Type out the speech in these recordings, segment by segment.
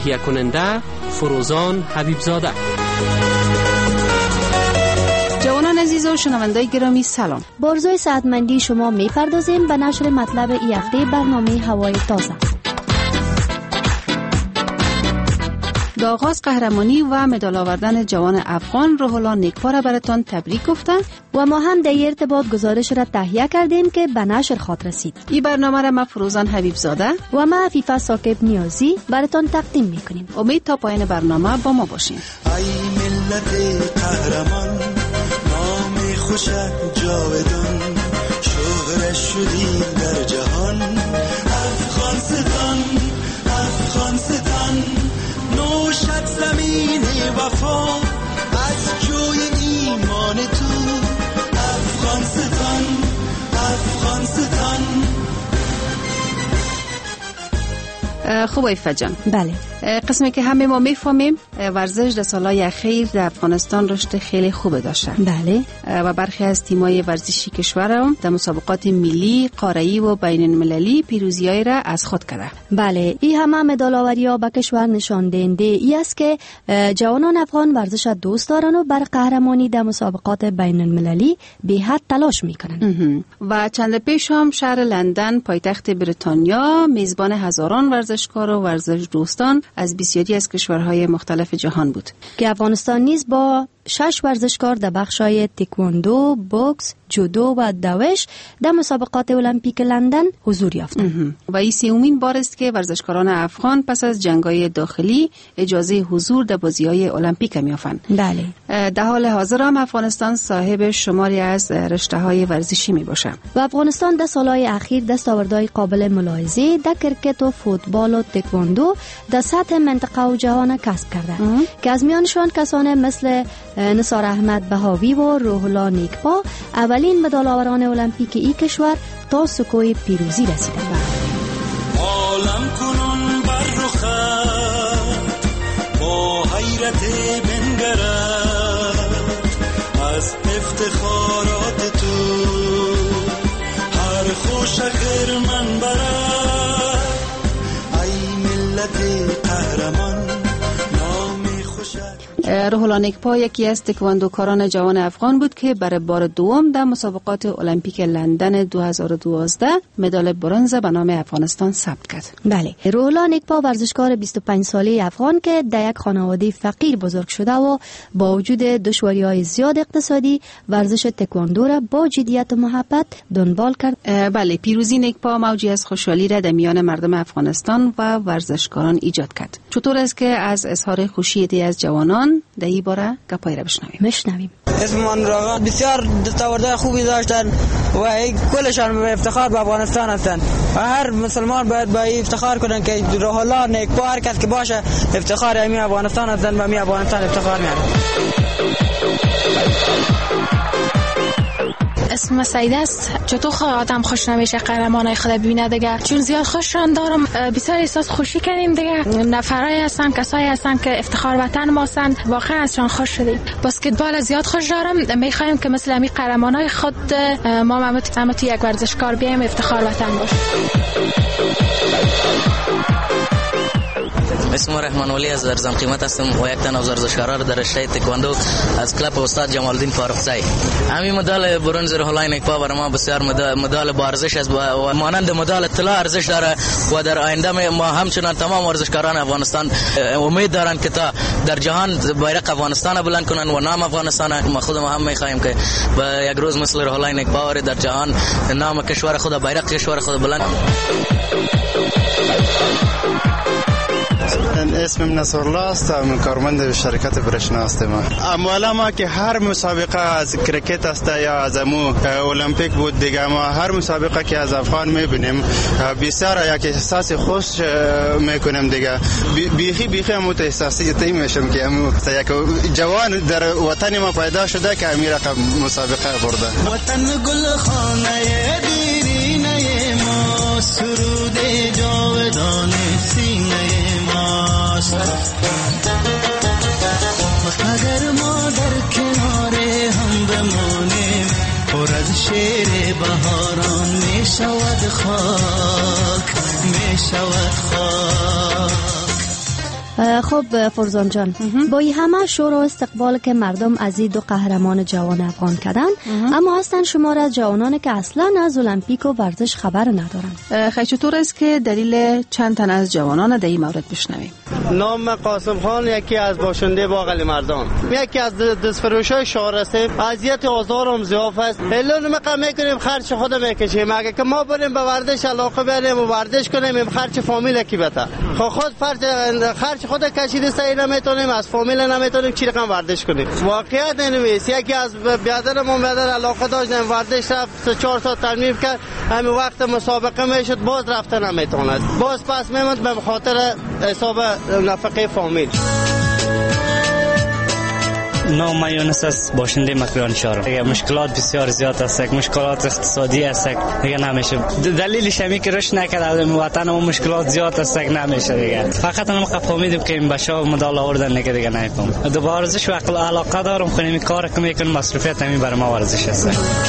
تهیه کننده فروزان حبیبزاده. جوانان عزیز و شنوندای گرامی سلام. با آرزوی صحتمندی شما میپردازیم به نشر مطلب این هفته برنامه هوای تازه. در آغاز قهرمانی و مدال آوردن جوان افغان روح الله نیکپا را براتان تبریک گفتن و ما هم در ارتباط گزارش را تهیه کردیم که به نشر خواهد رسید. این برنامه را ما فروزان حبیبزاده و ما عفیفه ثاقب نیازی براتان تقدیم میکنیم. امید تا پایان برنامه با ما باشین. ای ملت قهرمان، نام خوشت جاودان، شهرت شدی در جهان. افغانستان، افغانستان، نوشت زمین وفا از جوی ایمان تو. افغانستان، افغانستان. خوب ایفا جان. بله. قسمی که همه ما میفهمیم ورزش در سالهای اخیر در افغانستان رشد خیلی خوب داشته. بله. و برخی از تیم‌های ورزشی کشور هم در مسابقات ملی، قاره‌ای و بین المللی پیروزی‌های را از خود کرده. بله، این همه مدال آوری‌ها به کشور نشان دهنده ای است که جوانان افغان ورزش دوست دارن و بر قهرمانی در مسابقات بین المللی به حد تلاش میکنن. و چند پیش هم شهر لندن پایتخت بریتانیا میزبان هزاران ورزشکار و ورزش دوستان از بسیاری از کشورهای مختلف جهان بود که افغانستان نیز با 6 ورزشکار در بخش‌های تکواندو، بوکس، جودو و دوش در مسابقات المپیک لندن حضور یافتند. و این سومین بار است که ورزشکاران افغان پس از جنگ‌های داخلی اجازه حضور در بازی‌های المپیک می‌یابند. بله. در حال حاضر هم افغانستان صاحب شماری از رشته‌های ورزشی می‌باشد. و افغانستان در سال‌های اخیر دستاوردهای قابل ملاحظه در کرکت و فوتبال و تکواندو در سطح منطقه و جهان کسب کرده که از میانشان کسانی مثل نثار احمد بهاوی و روح الله نیکپا اولین مدال آوران المپیک این کشور تا سکوی پیروزی رسیدند. عالم کنون بر رخت با حیرت بنگرد از افتخارات تو، هر خوش خرمن برد. ای ملت قهرمان، روح الله نیکپا یکی از تکواندوکاران جوان افغان بود که برای بار دوم در مسابقات المپیک لندن 2012 مدال برنز به نام افغانستان ثبت کرد. بله، روح الله نیکپا ورزشکار 25 ساله افغان که در یک خانواده فقیر بزرگ شده و با وجود دشواری‌های زیاد اقتصادی ورزش تکواندو را با جدیت و محبت دنبال کرد. بله، پیروزی نیکپا موجی از خوشحالی را در میان مردم افغانستان و ورزشکاران ایجاد کرد. چطور است که از اظهار خوشی از جوانان در این باره گپای را بشنویم. اسم من راغا بسیار دستاوردهای خوبی داشتن و کلشان به افتخار به افغانستان هستند و هر مسلمان باید با افتخار کنن که روح الله نیکپا هر کس که باشه افتخار همین افغانستان هستند و همین افغانستان افتخار میاره. اسم سعیده است. چطور آدم خوش نمیشه قهرمانای خود ببینه دیگه، چون زیاد خوششان دارم، بسیار احساس خوشی کردیم دیگه. نفرای هستن، کسایی هستن که افتخار وطن ما هستند، واقعا ازشان خوش شدیم. بسکتبال زیاد خوش دارم، میخوایم که مثل همین قهرمانای خود ما هم تو یک ورزشکار بیایم افتخار وطن باشه. اسم رحمان ولی از ارزان قیمت هستم و یک تن از ورزشکاران در رشته تکواندو از کلب استاد جمال الدین فاروقزی. همین مدال برنز روح الله نیکپا برای ما بسیار مدال با ارزش است و مانند مدال طلا ارزش داره و در آینده ما همچنان تمام ورزشکاران افغانستان امید دارند که تا در جهان بیرق افغانستان بلند کنن و نام افغانستان. ما خود ما هم می‌خوایم که به یک روز مثل روح الله نیکپا در جهان نام کشور خود بیرق کشور خود بلند. اسمم نصرالله است، من کارمند شرکت برشنا هستم. اولا ما که هر مسابقه از کرکت است یا از المپیک بود دیگه، ما هر مسابقه که از افغان میبینیم بسیار یک احساس خوش میکنیم دیگه. بیخی هم احساسی میشم که یک جوان در وطن ما پیدا شده که امیر رقم مسابقه برده. وطن گل خانه دیرینه ما، سرود جاودان سینه ماست. اگر ما در کنار هم بمانیم، پر از شعر بهاران می شود خاک، می شود خاک. خب فرزان جان، با این همه شور و استقبال که مردم از این دو قهرمان جوان افغان کردن، اما هستن شمار از جوانانی که اصلا از المپیک و ورزش خبر ندارن. خیلی چطور است که دلیل چند تن از جوانان در این مورد بشنویم؟ نام قاسم خان، یکی از باشنده باغ علی مردان، یکی از دستفروشای شهر هستیم. اذیت آزارم زیاد است. الان ما میکنیم خرج خود میکشیم. اگه که ما بریم به ورزش علاقه بریم و ورزش کنیم، خرج فامیل کی بتا؟ خود خرج خود کشیده سعی نمیتونیم، از فامیل نمیتونیم چی رقم ورزش کنیم. واقعیت نمیست. یکی از برادرمون علاقه داشتن ورزش رفت 4 ساعت تمرین کرد، همین وقت مسابقه میشد باز رفته نمیتونه، باز پس میموند به خاطر حساب نفقه فامیل. نام من یونس است، باشنده مکران شهرم. مشکلات بسیار زیاد است، مشکلات اقتصادی است دیگه، نمیشه. دلیلش همین که رشد نکرده وطن و مشکلات زیاد است نمیشه دیگه. فقط ما فهمیدیم که این بچه‌ها مدال آوردن دیگه نمیفهم. دو ورزش و علاقه دارم، خودم کار میکنم، مصرفیت همین برای ما ورزش است.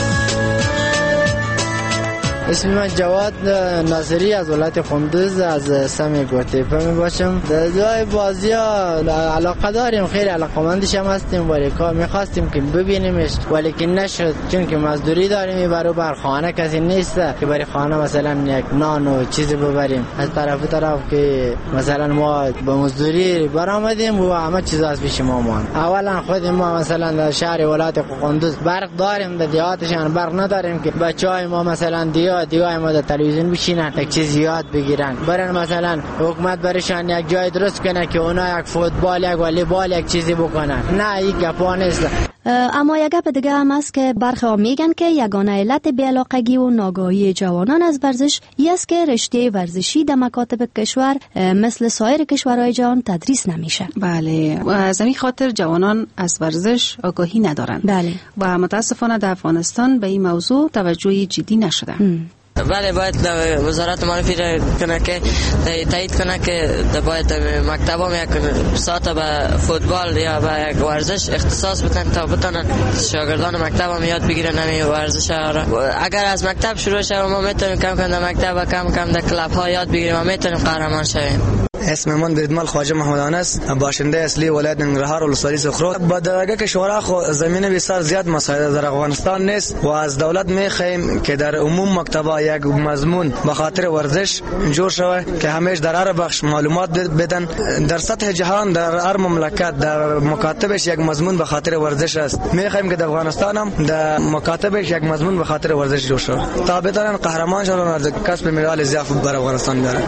اسم من جواد ناصری از ولایت کندوز از سمی گوتیپه می باشم. در بازی ها علاقه داریم، خیلی علاقمندش هم هستیم، ولی کار میخواستیم که ببینیمش ولی که نشد، چون که مزدوری داریم، بر خانه کسی نیست که برای خانه مثلا یک نان و چیزی ببریم. از طرف که مثلا ما به مزدوری برآمدیم و همه چیز از پیش ما مان. اولا خود ما مثلا در شهر ولایت کندوز برق داریم، در دیهاتشان برق نداریم که بچهای ما مثلا دیگه ما در تلویزیون بشینن یک چیز یاد بگیرن. برن مثلا حکومت برشان یک جای درست کنه که اونا یک فوتبال یک والیبال یک چیزی بکنن. نه این گپا نیست. اما یک گپ دیگه هم است که برخی ها میگن که یگانه علت بی‌علاقگی و ناگاهی جوانان از ورزش است که رشته ورزشی در مکاتب کشور مثل سایر کشورهای جهان تدریس نمیشه. بله، و از همین خاطر جوانان از ورزش آگاهی ندارند. بله. و متاسفانه در افغانستان به این موضوع توجهی جدی نشده. بله، باید وزارت معرفی کنه که تایید کنه که باید مکتبام یک ساعت به فوتبال یا به یک ورزش اختصاص بدن تا بتونن شاگردان مکتبام یاد بگیرن همین ورزش ها. اگر از مکتب شروع شه ما میتونیم کم کم در مکتب و کم کم در کلاب ها یاد بگیریم و میتونیم قهرمان شویم. اسم من بردمل خواجه محمدان است، باشنده اصلی ولایت ننگرهار ولسوالی سخرو. با درجه که شورا خو زمینه بسیار زیاد مسائل در افغانستان نیست و از دولت میخوایم که در عموم مکتبا یک مضمون به خاطر ورزش جور شود که همیشه در هر بخش معلومات بدن. در سطح جهان در هر مملکت در مکاتبش یک مضمون به خاطر ورزش است. میخوایم که در افغانستان هم در مکاتبش یک مضمون به خاطر ورزش جور شود تا بتونن قهرمان شون و کسب مدال ضیاف بر افغانستان بیارن.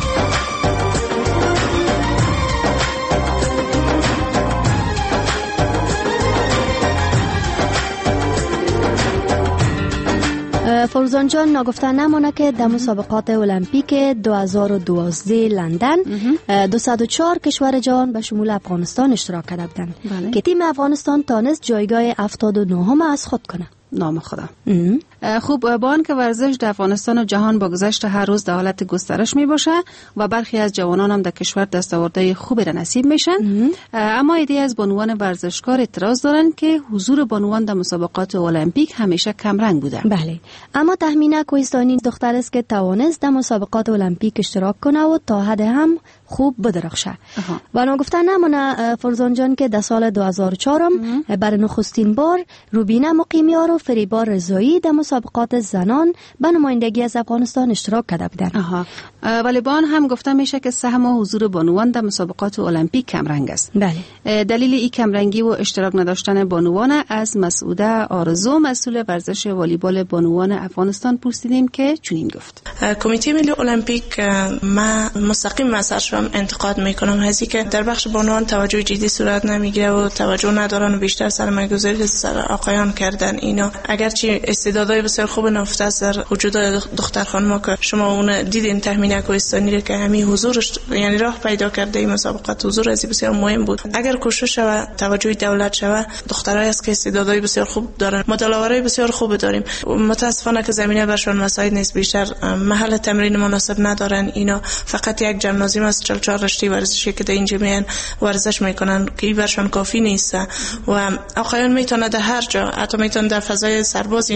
فروزان جان، ناگفته نمانه که در مسابقات المپیک 2012 لندن 204 کشور جهان به شمول افغانستان اشتراک کرده بودند که تیم افغانستان تانست جایگاه 79 از خود کنه. نام خدا. خوب، با آنکه ورزش در افغانستان و جهان با گذشت هر روز در حالت گسترش می باشه و برخی از جوانان هم در کشور دستاوردهای خوبی را نصیب میشن، اما ایده از بانوان ورزشکار اعتراض دارن که حضور بانوان در مسابقات المپیک همیشه کمرنگ بوده. بله، اما تهمینه کوهستانی دختر است که توانست در مسابقات المپیک اشتراک کنه و تا حد هم خوب بدرخشه. و ناگفته نمانه فرزان جان که در سال 2004 برای نخستین بار روبینه مقیمیار و فریبا رضایی در مسابقات زنان به نمایندگی از افغانستان اشتراک کرده بودند. ولی با آن هم گفته میشه که سهم و حضور بانوان در مسابقات المپیک کمرنگ است. بله. دلیل این کمرنگی و اشتراک نداشتن بانوان از مسعوده آرزو، مسئول ورزش والیبال بانوان افغانستان، پرسیدیم که چنین گفت. کمیته ملی المپیک ما مستقیم مسئولش انتقاد میکنم هزی که در بخش بانوان توجه جدی صورت نمیگیره و توجه ندارن و بیشتر سرمایه‌گذاری سر آقایان کردن. اینا اگرچه استعدادهای بسیار خوب نفته در وجود دختر خانم که شما اون دیدین تهمینه کوهستانی که همین حضورش یعنی راه پیدا کرده این مسابقات، حضور از بسیار مهم بود. اگر کوشش و توجه دولت شود، دخترای است که استعدادهای بسیار خوب دارن، مدال‌آورای بسیار خوب داریم. متاسفانه که زمینه برشون مساعد نیست، بیشتر محل تمرین مناسب ندارن. اینا فقط یک جمنازیوم است 44 رشته ورزشی که در اینجا میان ورزش میکنن که این برشون کافی نیست و آقایان میتونه در هر جا، حتی میتونه در فضای سرباز اینا تمرینات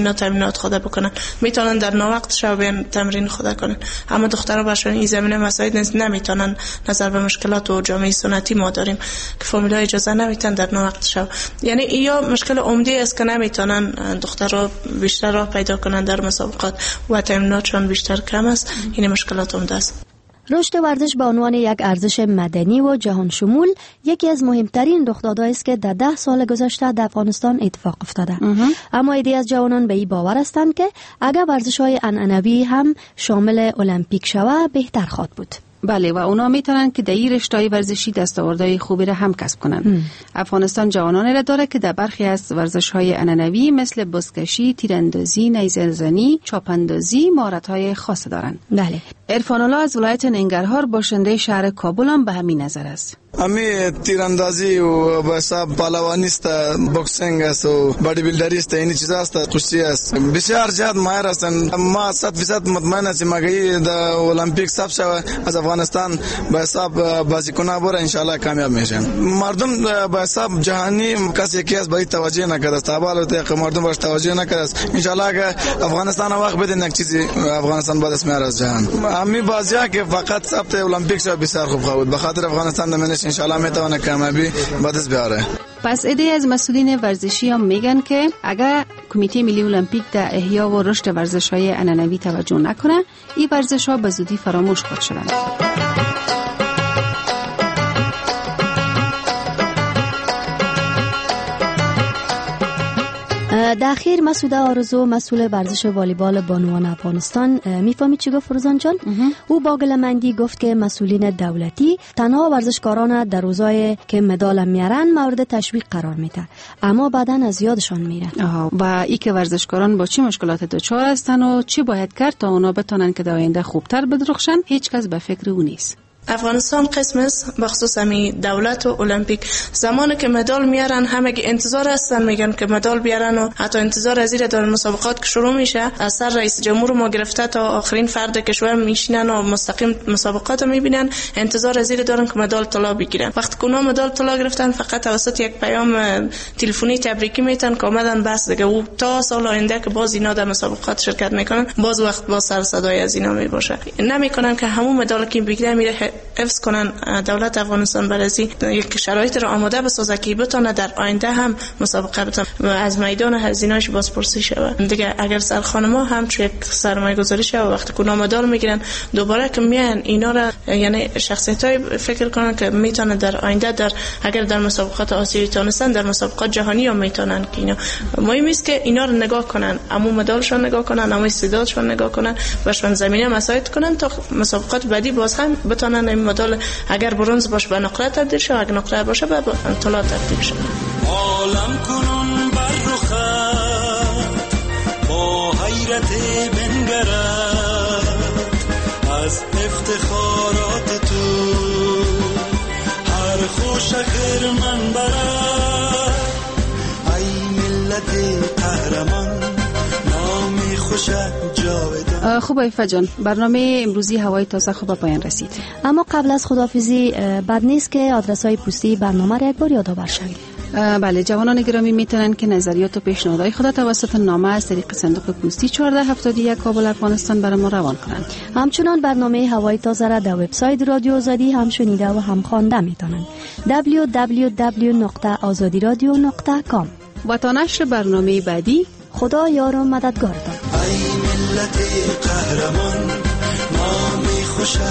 شرایط خود بکنن، میتونن در ناوقت شب بیان تمرین خود کنن. اما دخترها باشن این زمینه مساعد نیست، نمیتونن نظر به مشکلات و جامعه سنتی ما داریم که فامیلا اجازه نمیتن در ناوقت شب. یعنی یا مشکل عمده است که نمیتونن دخترها بیشتر راه پیدا کنن در مسابقات و تمریناتشون بیشتر کم است. این مشکلات عمده است. رشد ورزش به عنوان یک ارزش مدنی و جهان شمول یکی از مهمترین رخدادهایی است که در 10 سال گذشته در افغانستان اتفاق افتاده. اما عده‌ای از جوانان به این باور هستند که اگر ورزش‌های عنعنوی هم شامل المپیک شود بهتر خواهد بود. بله، و اونا میتونن که در این رشته‌های ورزشی دستاوردهای خوبی را هم کسب کنن. افغانستان جوانانی را داره که در برخی از ورزش‌های عنعنوی مثل بزکشی، تیراندازی، نیزه‌زنی، چاپاندازی مهارت‌های خاص دارند. بله. عرفان الله از ولایت ننگرهار باشنده شهر کابل هم به همین نظر است. امی تیراندازی و به حساب پهلوانی است، بوکسینگ است و بادی بیلدری است، این چیزا است، کشتی است. بسیار زیاد ماهر هستند. ما 100% مطمئن هستیم اگه در المپیک ثبت شود از افغانستان به حساب بازیکن‌ها بره ان شاء الله کامیاب میشن. مردم به حساب جهانی کسی که از به توجه نکرده است، حواله که مردم باش توجه نکرده است. ان شاء الله که افغانستان وقت بده یک چیزی افغانستان بعد اسم از جهان. امی بازی‌ها که فقط ثبت المپیک شود بسیار خوب بود. به خاطر افغانستان دمنش ان شاء الله میتونه کامیابی بعد از بیاره. پس عده‌ای از مسئولین ورزشی هم میگن که اگر کمیته ملی المپیک در احیا و رشد ورزش‌های عنعنوی توجه نکنه، این ورزش‌ها به زودی فراموش خواهد شدن. در اخیر مسعود آرزو مسئول ورزش والیبال بانوان افغانستان میفهمی چی گفت فروزان جان؟ او با گلمندی گفت که مسئولین دولتی تنها ورزشکاران در روزای که مدال میارن مورد تشویق قرار میده، اما بعدن از یادشان میره. و ای که ورزشکاران با چی مشکلات دچار هستن و چی باید کرد تا اونا بتونن که در آینده خوبتر بدرخشن، هیچ کس به فکر او نیست. افغانستان قسم است بخصوص همی دولت و المپیک. زمانی که مدال میارن همگی انتظار هستن، میگن که مدال بیارن و حتی انتظار از این در مسابقات که شروع میشه از سر رئیس جمهور ما گرفته تا آخرین فرد کشور میشینن و مستقیم مسابقات میبینن، انتظار از این دارن که مدال طلا بگیرن. وقتی که اونا مدال طلا گرفتن فقط توسط یک پیام تلفنی تبریکی میتن که اومدن بس دیگه. و تا سال آینده که باز اینا در مسابقات شرکت میکنن باز وقت باز سر صدای از اینا میباشه. نمیکنن که همون مدال که بگیرن میره حفظ کنن. دولت افغانستان برای یک شرایط را آماده بسازه که بتونه در آینده هم مسابقه بتونه از میدان هزینه‌اش بازپرسی شود. دیگه اگر سرخانما هم چه یک سرمایه‌گذاری شود وقتی که مدال میگیرن دوباره که میان اینا را، یعنی شخصیتای فکر کنن که میتونه در آینده در اگر در مسابقات آسیایی تونستن در مسابقات جهانی هم میتونن که اینا مهم است که اینا رو نگاه کنن، اما مدالشون نگاه کنن، اما استعدادشون نگاه کنن، بهشون زمینه مساعد کنن تا مسابقات بعدی باز هم بتونن این مدال اگر برنز باشه به نقره تبدیل شه، اگر نقره باشه به طلا تبدیل شه. عالم کنون بر رخت با حیرت بنگرد از افتخارات تو، هر خوش خرمن برد ای ملت قهرمان نامی خوش جاودان. خوب ایفا جان، برنامه امروزی هوای تازه خوب پایان رسید. اما قبل از خداحافظی بد نیست که آدرس‌های پستی برنامه را یک بار یادآور شویم. بله، جوانان گرامی میتونن که نظریات و پیشنهادهای خود توسط نامه از طریق صندوق پستی 1471 کابل افغانستان برای ما روان کنند. همچنان برنامه هوای تازه را در وبسایت رادیو آزادی هم شنیده و هم خوانده میتونن. www.azadiradio.com. و تا نشر برنامه بعدی، خدا یار و مددگارتان. ای ملت قهرمان نامی خوش